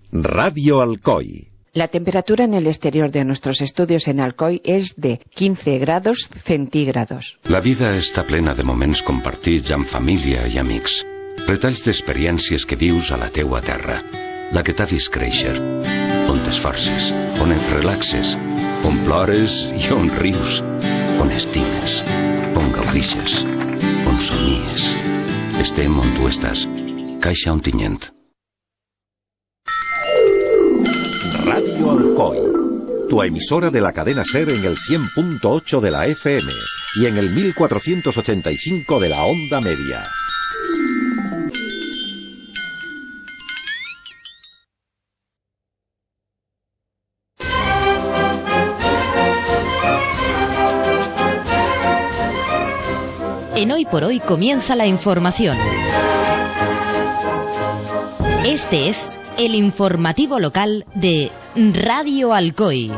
Radio Alcoy. La temperatura en el exterior de nuestros estudios en Alcoy és de 15 grados centígrados. La vida està plena de moments compartits amb família i amics. Retalls d'experiències que vius a la teua terra. La que t'ha vist créixer. On t'esforces, on et relaxes, on plores i on rius. On estimes, on gaudixes, on somies. Estem on tu estàs. Caixa Ontinyent. Radio Alcoy, tu emisora de la cadena SER en el 100.8 de la FM y en el 1485 de la onda media. En Hoy por Hoy comienza la información. Este es el informativo local de Radio Alcoy.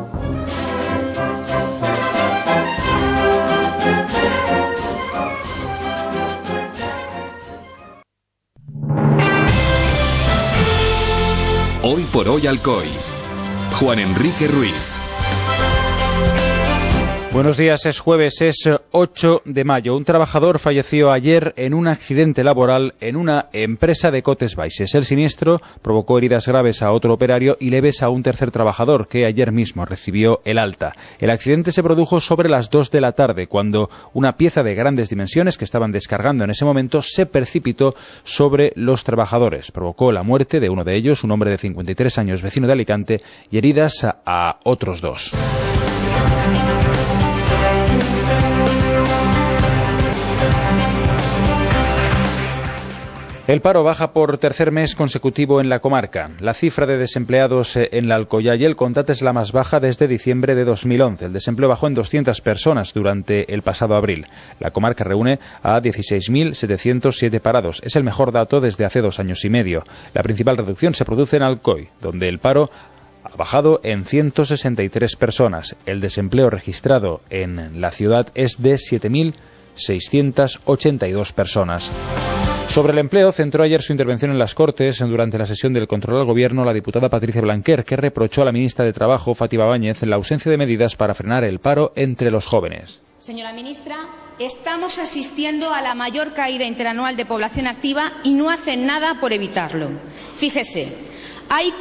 Hoy por Hoy Alcoy. Juan Enrique Ruiz. Buenos días, es jueves, es 8 de mayo. Un trabajador falleció ayer en un accidente laboral en una empresa de Cotes Baixes. El siniestro provocó heridas graves a otro operario y leves a un tercer trabajador que ayer mismo recibió el alta. El accidente se produjo sobre las 2 de la tarde, cuando una pieza de grandes dimensiones que estaban descargando en ese momento se precipitó sobre los trabajadores. Provocó la muerte de uno de ellos, un hombre de 53 años, vecino de Alicante, y heridas a otros dos. El paro baja por tercer mes consecutivo en la comarca. La cifra de desempleados en la Alcoya y el Contat es la más baja desde diciembre de 2011. El desempleo bajó en 200 personas durante el pasado abril. La comarca reúne a 16.707 parados. Es el mejor dato desde hace 2 años y medio. La principal reducción se produce en Alcoy, donde el paro ha bajado en 163 personas. El desempleo registrado en la ciudad es de 7.682 personas. Sobre el empleo, centró ayer su intervención en las Cortes durante la sesión del control al Gobierno la diputada Patricia Blanquer, que reprochó a la ministra de Trabajo, Fátima Báñez, la ausencia de medidas para frenar el paro entre los jóvenes. Señora ministra, estamos asistiendo a la mayor caída interanual de población activa y no hacen nada por evitarlo. Fíjese, hay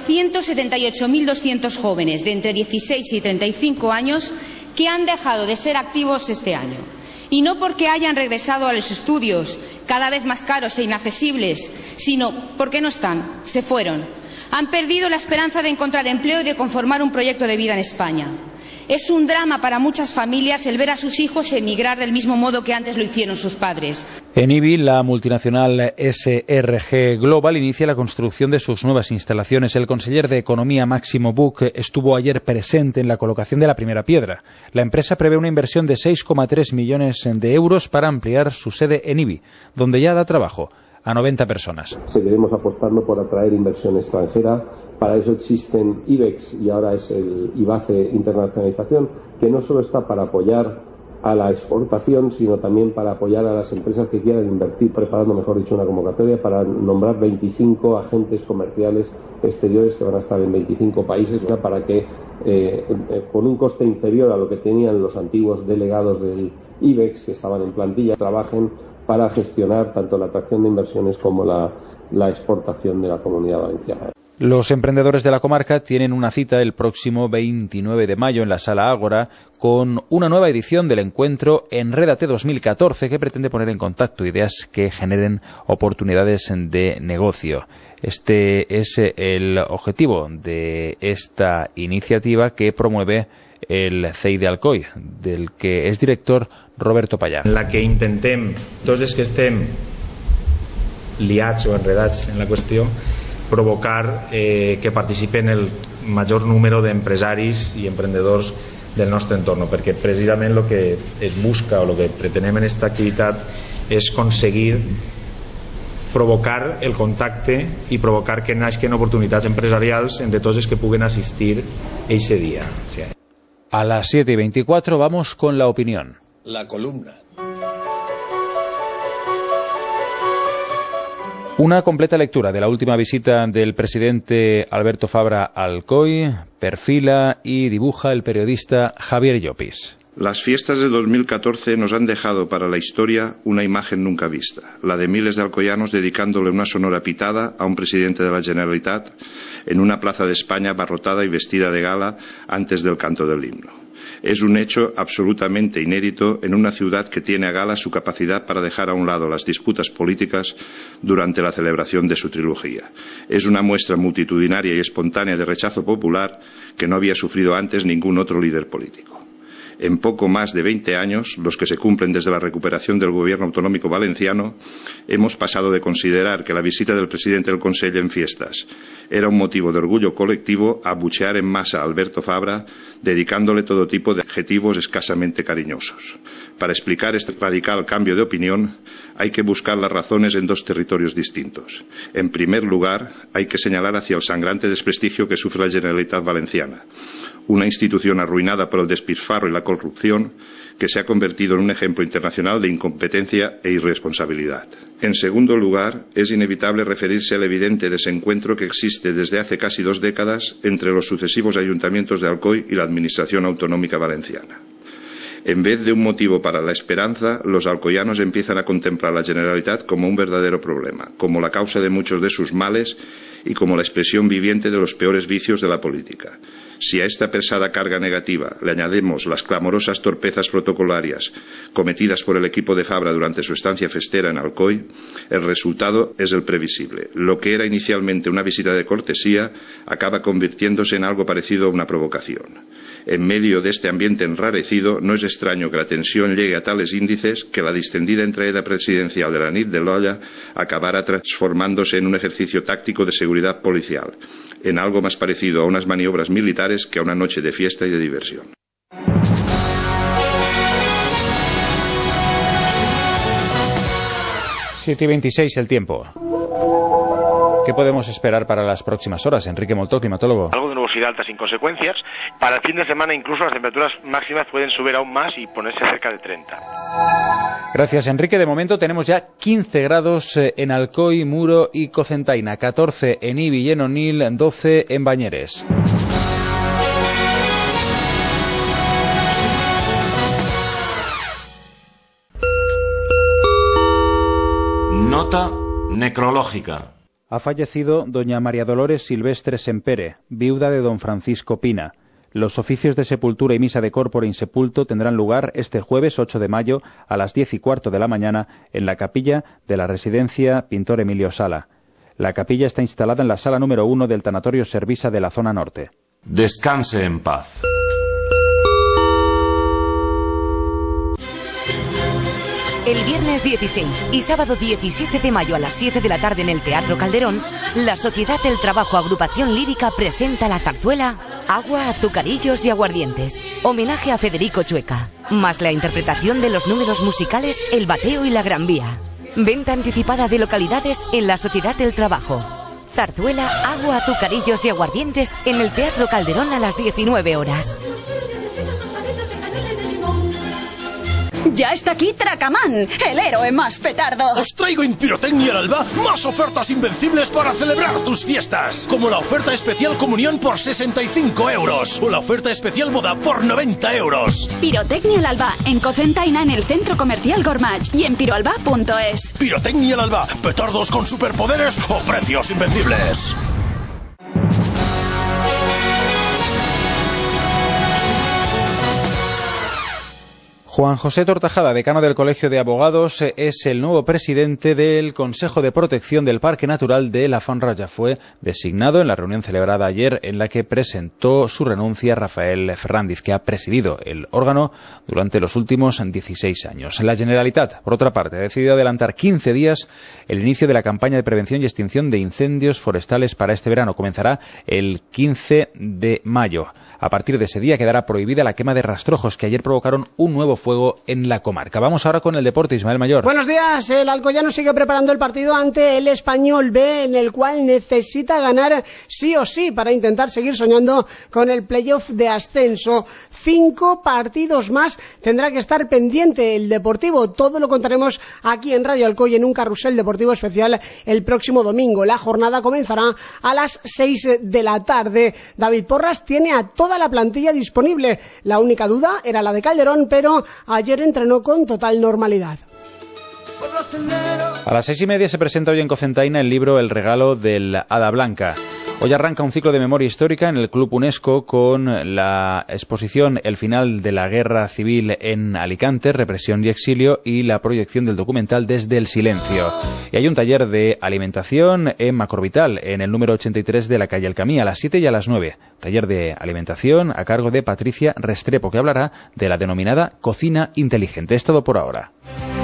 478.200 jóvenes de entre 16 y 35 años que han dejado de ser activos este año. Y no porque hayan regresado a los estudios, cada vez más caros e inaccesibles, sino porque no están, se fueron. Han perdido la esperanza de encontrar empleo y de conformar un proyecto de vida en España. Es un drama para muchas familias el ver a sus hijos emigrar del mismo modo que antes lo hicieron sus padres. En IBI, la multinacional SRG Global inicia la construcción de sus nuevas instalaciones. El conseller de Economía, Máximo Buch, estuvo ayer presente en la colocación de la primera piedra. La empresa prevé una inversión de 6,3 millones de euros para ampliar su sede en IBI, donde ya da trabajo a 90 personas. Seguiremos apostando por atraer inversión extranjera. Para eso existen IBEX y ahora es el IBACE Internacionalización, que no solo está para apoyar a la exportación, sino también para apoyar a las empresas que quieran invertir, preparando, mejor dicho, una convocatoria para nombrar 25 agentes comerciales exteriores que van a estar en 25 países, para que con un coste inferior a lo que tenían los antiguos delegados del IBEX, que estaban en plantilla, trabajen para gestionar tanto la atracción de inversiones como la exportación de la Comunidad Valenciana. Los emprendedores de la comarca tienen una cita el próximo 29 de mayo en la Sala Ágora con una nueva edición del encuentro Enrédate 2014 que pretende poner en contacto ideas que generen oportunidades de negocio. Este es el objetivo de esta iniciativa que promueve el CEI de Alcoy, del que es director Roberto Pallà. En la que intentem, tots els que estem liats o enredats en la qüestió, provocar que participen el major número d'empresaris i emprendedors del nostre entorn, perquè precisament el que es busca o el que pretenem en aquesta activitat és aconseguir provocar el contacte i provocar que naixen oportunitats empresarials entre tots els que puguen assistir ese dia. A las 7:24 vamos con la opinión. La columna. Una completa lectura de la última visita del presidente Alberto Fabra a Alcoy perfila y dibuja el periodista Javier Llopis. Las fiestas de 2014 nos han dejado para la historia una imagen nunca vista, la de miles de alcoyanos dedicándole una sonora pitada a un presidente de la Generalitat en una plaza de España abarrotada y vestida de gala antes del canto del himno. Es un hecho absolutamente inédito en una ciudad que tiene a gala su capacidad para dejar a un lado las disputas políticas durante la celebración de su trilogía. Es una muestra multitudinaria y espontánea de rechazo popular que no había sufrido antes ningún otro líder político. En poco más de 20 años, los que se cumplen desde la recuperación del gobierno autonómico valenciano, hemos pasado de considerar que la visita del presidente del Consell en fiestas era un motivo de orgullo colectivo a abuchear en masa a Alberto Fabra, dedicándole todo tipo de adjetivos escasamente cariñosos. Para explicar este radical cambio de opinión, hay que buscar las razones en dos territorios distintos. En primer lugar, hay que señalar hacia el sangrante desprestigio que sufre la Generalitat Valenciana, una institución arruinada por el despilfarro y la corrupción que se ha convertido en un ejemplo internacional de incompetencia e irresponsabilidad. En segundo lugar, es inevitable referirse al evidente desencuentro que existe desde hace casi 2 décadas entre los sucesivos ayuntamientos de Alcoy y la Administración Autonómica Valenciana. En vez de un motivo para la esperanza, los alcoyanos empiezan a contemplar la Generalitat como un verdadero problema, como la causa de muchos de sus males y como la expresión viviente de los peores vicios de la política. Si a esta pesada carga negativa le añadimos las clamorosas torpezas protocolarias cometidas por el equipo de Fabra durante su estancia festera en Alcoy, el resultado es el previsible. Lo que era inicialmente una visita de cortesía acaba convirtiéndose en algo parecido a una provocación. En medio de este ambiente enrarecido, no es extraño que la tensión llegue a tales índices que la distendida entrega presidencial de la nit de l'Olla acabara transformándose en un ejercicio táctico de seguridad policial, en algo más parecido a unas maniobras militares que a una noche de fiesta y de diversión. Siete y 26 el tiempo. ¿Qué podemos esperar para las próximas horas? Enrique Moltó, climatólogo. Algo de nubosidad alta sin consecuencias. Para el fin de semana incluso las temperaturas máximas pueden subir aún más y ponerse cerca de 30. Gracias, Enrique. De momento tenemos ya 15 grados en Alcoy, Muro y Cocentaina, 14 en Ibi y en Onil, 12 en Bañeres. Nota necrológica. Ha fallecido doña María Dolores Silvestre Sempere, viuda de don Francisco Pina. Los oficios de sepultura y misa de corpore insepulto tendrán lugar este jueves 8 de mayo a las 10:15 de la mañana en la capilla de la residencia Pintor Emilio Sala. La capilla está instalada en la sala número 1 del tanatorio Servisa de la zona norte. Descanse en paz. El viernes 16 y sábado 17 de mayo a las 7 de la tarde en el Teatro Calderón, la Sociedad del Trabajo Agrupación Lírica presenta la zarzuela Agua, Azucarillos y Aguardientes, homenaje a Federico Chueca, más la interpretación de los números musicales El Bateo y la Gran Vía. Venta anticipada de localidades en la Sociedad del Trabajo. Zarzuela Agua, Azucarillos y Aguardientes en el Teatro Calderón a las 19 horas. Ya está aquí Tracamán, el héroe más petardo. Os traigo en Pirotecnia al Alba más ofertas invencibles para celebrar tus fiestas. Como la oferta especial comunión por 65 euros o la oferta especial boda por 90 euros. Pirotecnia al Alba, en Cocentaina, en el Centro Comercial Gormach y en piroalba.es. Pirotecnia al Alba, petardos con superpoderes o precios invencibles. Juan José Tortajada, decano del Colegio de Abogados, es el nuevo presidente del Consejo de Protección del Parque Natural de la Font Roja. Fue designado en la reunión celebrada ayer en la que presentó su renuncia Rafael Fernández, que ha presidido el órgano durante los últimos 16 años. La Generalitat, por otra parte, ha decidido adelantar 15 días el inicio de la campaña de prevención y extinción de incendios forestales para este verano. Comenzará el 15 de mayo. A partir de ese día quedará prohibida la quema de rastrojos que ayer provocaron un nuevo fuego en la comarca. Vamos ahora con el deporte, Ismael Mayor. Buenos días. El Alcoyano sigue preparando el partido ante el Español B, en el cual necesita ganar sí o sí para intentar seguir soñando con el playoff de ascenso. 5 partidos más tendrá que estar pendiente el Deportivo. Todo lo contaremos aquí en Radio Alcoy en un carrusel deportivo especial el próximo domingo. La jornada comenzará a las 6 de la tarde. David Porras tiene a toda la plantilla disponible. La única duda era la de Calderón, pero ayer entrenó con total normalidad. A las 6:30 se presenta hoy en Cocentaina el libro El regalo del Hada Blanca. Hoy arranca un ciclo de memoria histórica en el Club UNESCO con la exposición El final de la guerra civil en Alicante, represión y exilio, y la proyección del documental Desde el silencio. Y hay un taller de alimentación en Macrovital, en el número 83 de la calle El Camí, a las 7 y a las 9. Taller de alimentación a cargo de Patricia Restrepo, que hablará de la denominada cocina inteligente. Es todo por ahora.